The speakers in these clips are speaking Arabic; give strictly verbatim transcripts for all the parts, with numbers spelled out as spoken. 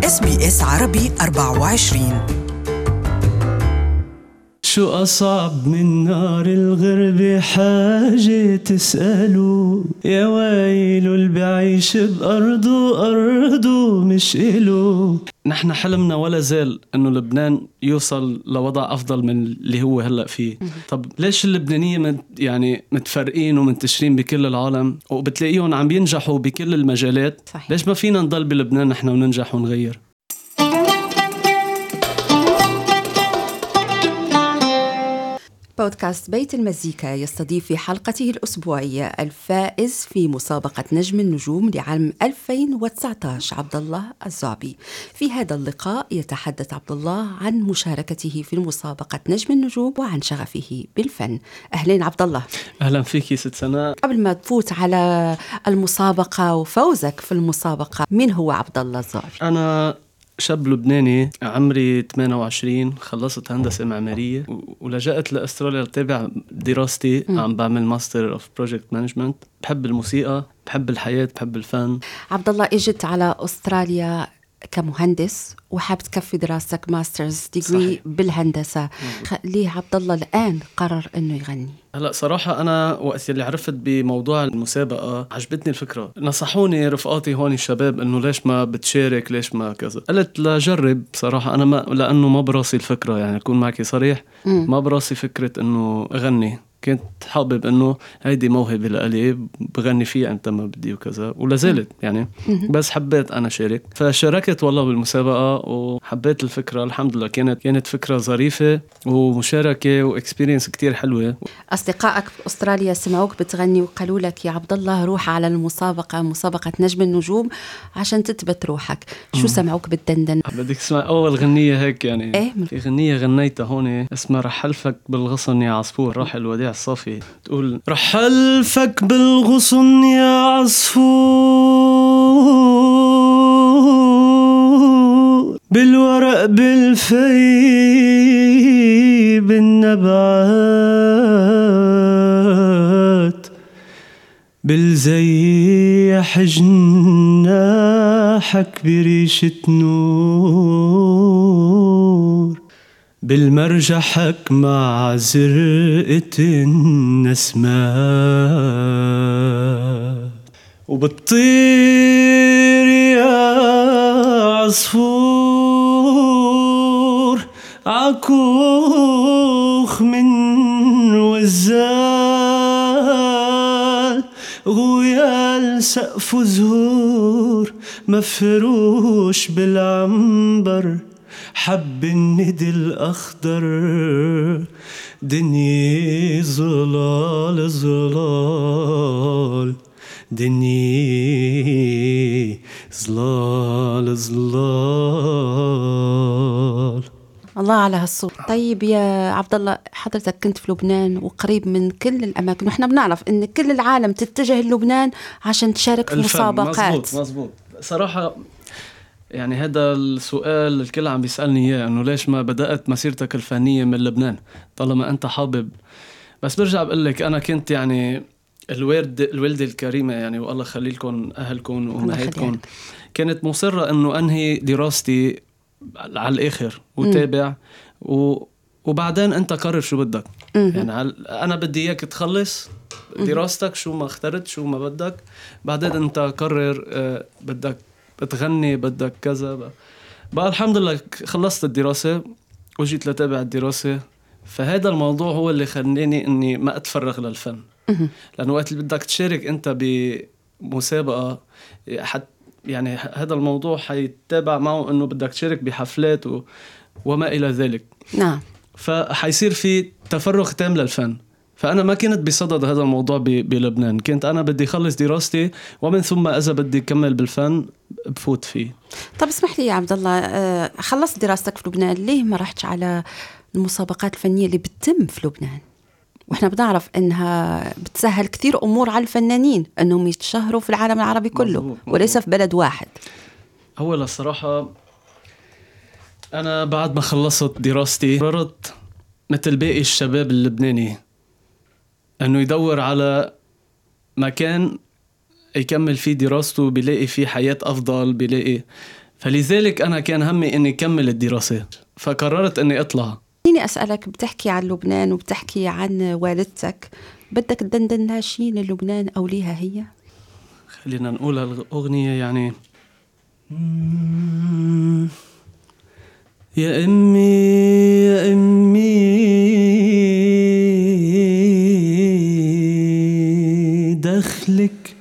إس بي إس عربي أربعة وعشرين. شو أصعب من نار الغربة حاجة تسألوا، يا ويلو اللي بعيش بأرضه أرضه مش إله. نحن حلمنا ولا زال إنه لبنان يوصل لوضع أفضل من اللي هو هلأ فيه. طب ليش اللبنانية من يعني متفرقين ومنتشرين بكل العالم وبتلاقيهم عم ينجحوا بكل المجالات؟ صحيح. ليش ما فينا نضل بلبنان نحن وننجح ونغير؟ بودكاست بيت المزيكا يستضيف في حلقته الأسبوعية الفائز في مسابقة نجم النجوم لعام ألفين وتسعة عشر عبد الله الزعبي. في هذا اللقاء يتحدث عبد الله عن مشاركته في مسابقة نجم النجوم وعن شغفه بالفن. أهلين عبد الله. أهلا فيكي ست سناء. قبل ما تفوت على المسابقة وفوزك في المسابقة، مين هو عبد الله الزعبي؟ أنا شاب لبناني عمري ثمانية وعشرين، خلصت هندسة معمارية ولجأت لأستراليا لتابع دراستي. م. عم بعمل ماستر اوف بروجكت مانجمنت. بحب الموسيقى، بحب الحياة، بحب الفن. عبد الله، اجت على أستراليا كمهندس وحاب تكفي دراستك ماسترز ديجري بالهندسة. خ... ليه عبد الله الآن قرر أنه يغني؟ هلا صراحة أنا وقت اللي عرفت بموضوع المسابقة عجبتني الفكرة. نصحوني رفقاتي هون الشباب إنه ليش ما بتشارك، ليش ما كذا. قلت لجرب صراحة. أنا ما لأنه ما براسي الفكرة، يعني أكون معك صريح، ما براسي فكرة إنه أغني. كنت حابب إنه هيدي موهبة لألي بغني فيها أنت ما بدي وكذا، ولا زالت يعني. بس حبيت أنا شارك، فشاركت والله بالمسابقة وحبيت الفكرة. الحمد لله كانت كانت فكرة ظريفة ومشاركة وإكسبيرينس كتير حلوة. أصدقائك في أستراليا سمعوك بتغني وقالوا لك يا عبد الله روح على المسابقة، مسابقة نجم النجوم، عشان تثبت روحك. شو سمعوك بالدندن؟ بدك تسمع أول غنية هيك يعني؟ إيه؟ في غنية غنيتها هون اسمها رح ألفك بالغصن يا عصفور، راح الوديع الصافي. تقول رح ألفك بالغصن يا عصفور، بالورق بالفي بالنبعات، بالزيح جناحك بريشة نور، بالمرجحك مع زرقة النسمات، وبالطير يا عصفور عكوخ من وزال، غويال سقف زهور مفروش بالعنبر، حب الندي الأخضر، دنيا ظلال ظلال، دنيا ظلال ظلال. الله على هالصوت. طيب يا عبد الله، حضرتك كنت في لبنان وقريب من كل الأماكن، ونحن بنعرف إن كل العالم تتجه للبنان عشان تشارك في مسابقات. مزبوط مزبوط. صراحة يعني هذا السؤال الكل عم بيسألني إياه، إنه ليش ما بدأت مسيرتك الفنية من لبنان طالما أنت حابب. بس برجع بقول لك أنا كنت يعني الوالد الوالدة الكريمة يعني، والله خلي لكم أهلكم وأمهاتكم، كانت مصرة إنه أنهي دراستي على الآخر وتابع و... وبعدين أنت قرر شو بدك. يعني أنا بدي إياك تخلص دراستك، شو ما اخترت شو ما بدك، بعدين أنت قرر آه بدك بتغني بدك كذا. بقى. بقى الحمد لله خلصت الدراسة وجيت لتابع الدراسة. فهذا الموضوع هو اللي خلاني أني ما أتفرغ للفن، لأنه وقت اللي بدك تشارك أنت بمسابقة حت يعني هذا الموضوع حيتابع معه أنه بدك تشارك بحفلات و... وما إلى ذلك. نعم. فحيصير في تفرغ تام للفن. فأنا ما كنت بصدد هذا الموضوع ب... بلبنان. كنت أنا بدي خلص دراستي ومن ثم إذا بدي أكمل بالفن بفوت فيه. طب اسمح لي يا عبد الله، خلصت دراستك في لبنان، ليه ما رحتش على المسابقات الفنية اللي بتتم في لبنان؟ وإحنا بنعرف إنها بتسهل كثير أمور على الفنانين أنهم يتشهروا في العالم العربي كله. مزبوط. مزبوط. وليس في بلد واحد. أولا الصراحة أنا بعد ما خلصت دراستي قررت مثل باقي الشباب اللبناني أنه يدور على مكان يكمل فيه دراسته، بيلاقي فيه حياة أفضل، بيلاقي فلذلك أنا كان همي إني كمل الدراسة، فقررت إني أطلع. خليني أسألك، بتحكي عن لبنان وبتحكي عن والدتك، بدك تدندن لها شي للبنان أو ليها هي؟ خلينا نقول هالأغنية يعني يا أمي يا أمي دخلك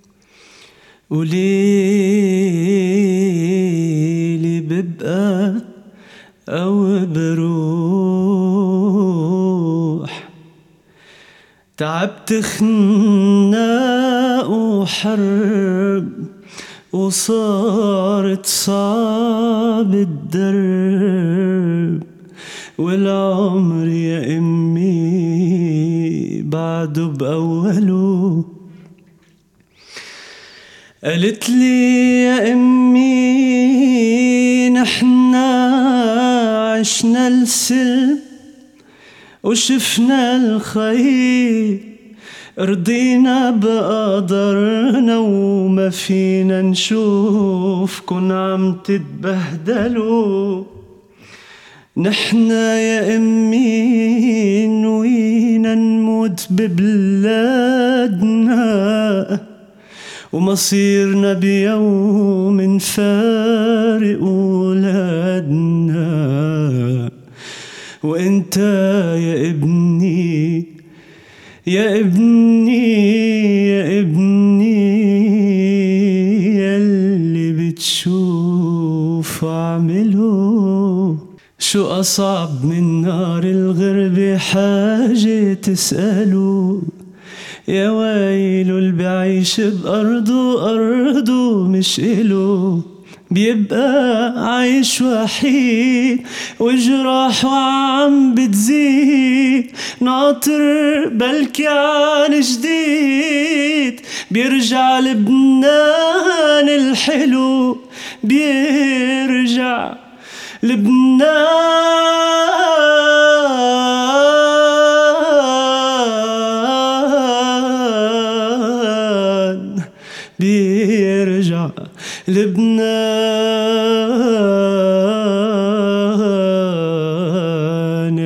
قوليلي ببقى أو بروح، تعبت خناق وحرب وصارت صعب الدرب، والعمر يا أمي بعده بأوله. قالت لي يا أمي نحنا عشنا السلم وشفنا الخير، رضينا بقدرنا وما فينا نشوفكن عم تتبهدلوا. نحنا يا أمي نوينا نموت ببلادنا، ومصيرنا بيوم فارق ولادنا. وانت يا ابني يا ابني يا ابني يلي بتشوف اعمله. شو أصعب من نار الغربة حاجة تسأله، يا ويلو اللي بعيش بأرضه أرضه مش إله، بيبقى عايش وحيد وجراحه عم بتزيد، ناطر بلكي عن جديد بيرجع لبنان الحلو، بيرجع لبنان، بيرجع لبنان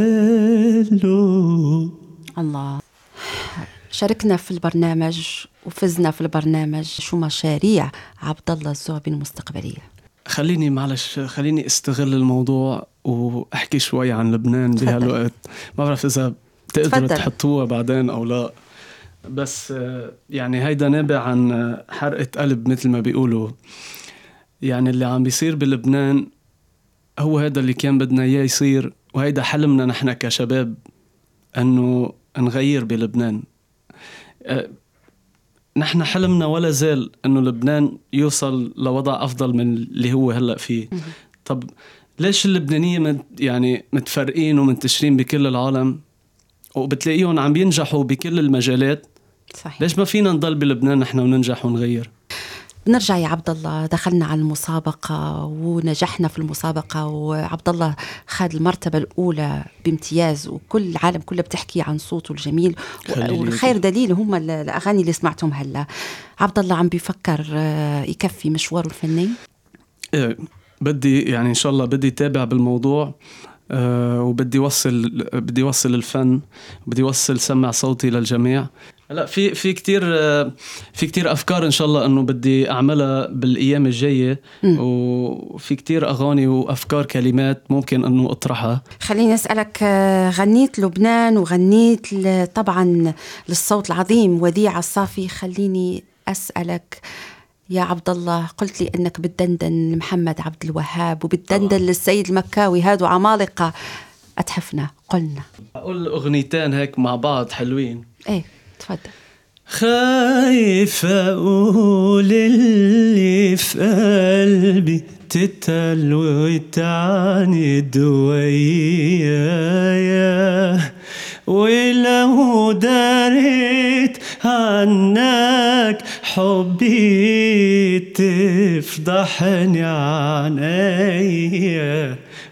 الحلو. الله، شاركنا في البرنامج وفزنا في البرنامج، شو مشاريع عبد الله الزعبي المستقبلية؟ خليني معلش خليني استغل الموضوع واحكي شوي عن لبنان بهالوقت. ما بعرف اذا تقدروا تحطوها بعدين او لا، بس يعني هيدا نابع عن حرقة قلب مثل ما بيقولوا. يعني اللي عم بيصير بلبنان هو هذا اللي كان بدنا اياه يصير، وهيدا حلمنا نحن كشباب انه نغير بلبنان. نحن حلمنا ولا زال انه لبنان يوصل لوضع افضل من اللي هو هلا فيه. طب ليش اللبنانية مت يعني متفرقين ومنتشرين بكل العالم وبتلاقيهم عم ينجحوا بكل المجالات؟ صحيح. ليش ما فينا نضل بلبنان نحن وننجح ونغير؟ بنرجع يا عبد الله، دخلنا على المسابقة ونجحنا في المسابقة، وعبد الله خد المرتبة الأولى بامتياز، وكل العالم كله بتحكي عن صوته الجميل، والخير دليل هم الأغاني اللي سمعتهم هلا. عبد الله عم بيفكر يكفي مشواره الفني؟ إيه، بدي يعني إن شاء الله بدي تابع بالموضوع، أه وبدي وصل بدي وصل الفن، بدي وصل سمع صوتي للجميع. لا في في كتير في كتير افكار ان شاء الله انه بدي اعملها بالايام الجايه، وفي كتير اغاني وافكار كلمات ممكن انه اطرحها. خليني اسالك، غنيت لبنان وغنيت طبعا للصوت العظيم وديع الصافي، خليني اسالك يا عبد الله، قلت لي انك بتدندن لمحمد عبد الوهاب وبتدندن للسيد المكاوي، هادو عمالقه، اتحفنا قلنا اقول اغنيتين هيك مع بعض حلوين. ايه تفضل. خايف اقول اللي في قلبي تتل وتعاند ويايا، ولو داريت عنك حبي تفضحني عنايا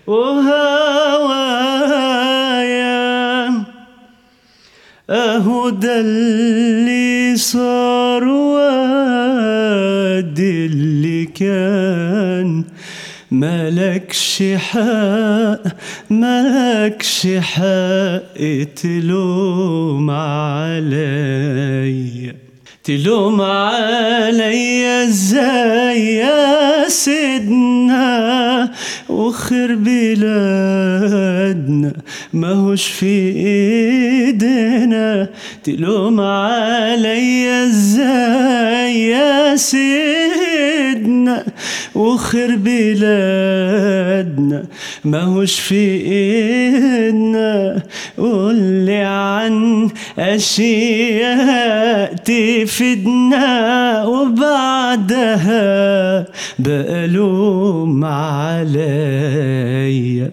وهوايا. اهو ده اللي صار وادي اللي اللي كان. مالكش حق مالكش حق تلوم علي، تلوم علي ازاي يا سيدنا، وخير بلادنا ماهوش في ايدنا. تلوم علي ازاي يا سيدنا، وخير بلادنا ماهوش في ايدنا. قولي عن اشياء تفيدنا، وبعدها بقلوم علي.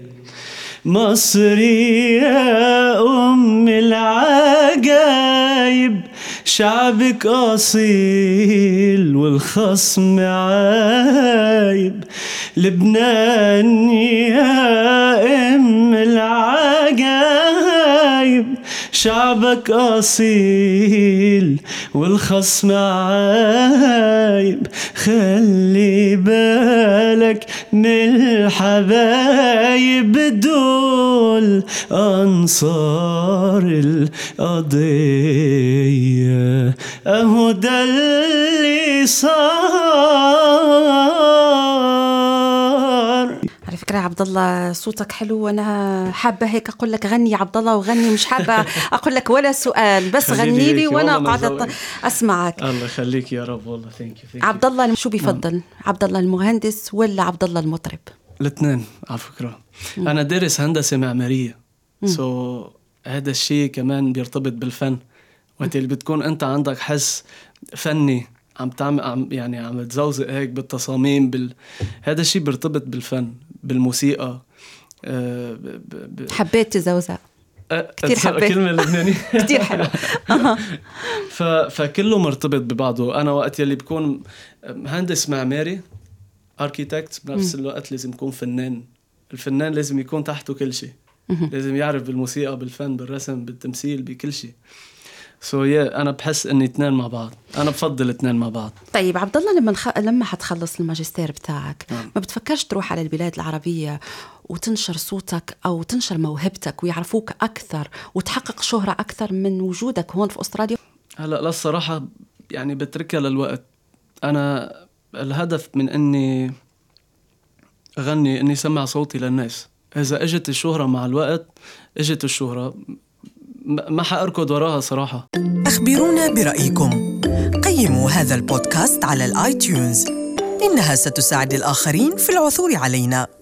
مصري يا أم العجايب، شعبك أصيل والخصم عايب. لبنان يا أم العجايب، شعبك أصيل والخصم عايب. خلي بالك من الحبايب دول أنصار القضية، أهو ده اللي صار. على فكرة يا عبد الله صوتك حلو، وانا حابة هيك اقول لك غني يا عبد الله، وغني مش حابة اقول لك ولا سؤال، بس غني لي وانا قاعدة اسمعك. الله يخليك يا رب والله. ثانك يو. عبد الله شو بيفضل؟ مم. عبد الله المهندس ولا عبد الله المطرب؟ الاثنين على فكرة. مم. انا دارس هندسة معمارية، سو so, هذا الشيء كمان بيرتبط بالفن. وقت اللي بتكون انت عندك حس فني عم تعمل عم يعني عم تزوزق هيك بالتصاميم بال... هذا الشيء بيرتبط بالفن بالموسيقى. أه ب... ب... حبيت تزوزق أه كتير حبيت كلمة لبنانية كتير حلو. ف... فكله مرتبط ببعضه. أنا وقت يلي بكون مهندس معماري architect بنفس الوقت لازم يكون فنان. الفنان لازم يكون تحته كل شيء، لازم يعرف بالموسيقى بالفن بالرسم بالتمثيل بكل شيء. سو so yeah, أنا بحس إني اثنين مع بعض، أنا بفضل اثنين مع بعض. طيب عبد الله، لما نخ... لما حتخلص الماجستير بتاعك نعم. ما بتفكرش تروح على البلاد العربية وتنشر صوتك أو تنشر موهبتك ويعرفوك أكثر وتحقق شهرة أكثر من وجودك هون في أستراليا؟ هلا لا الصراحة يعني بتركها للوقت. أنا الهدف من إني أغني إني سمع صوتي للناس. إذا اجت الشهرة مع الوقت اجت الشهرة، ما حأركض وراها صراحة. أخبرونا برأيكم، قيموا هذا البودكاست على الآيتيونز، إنها ستساعد الآخرين في العثور علينا.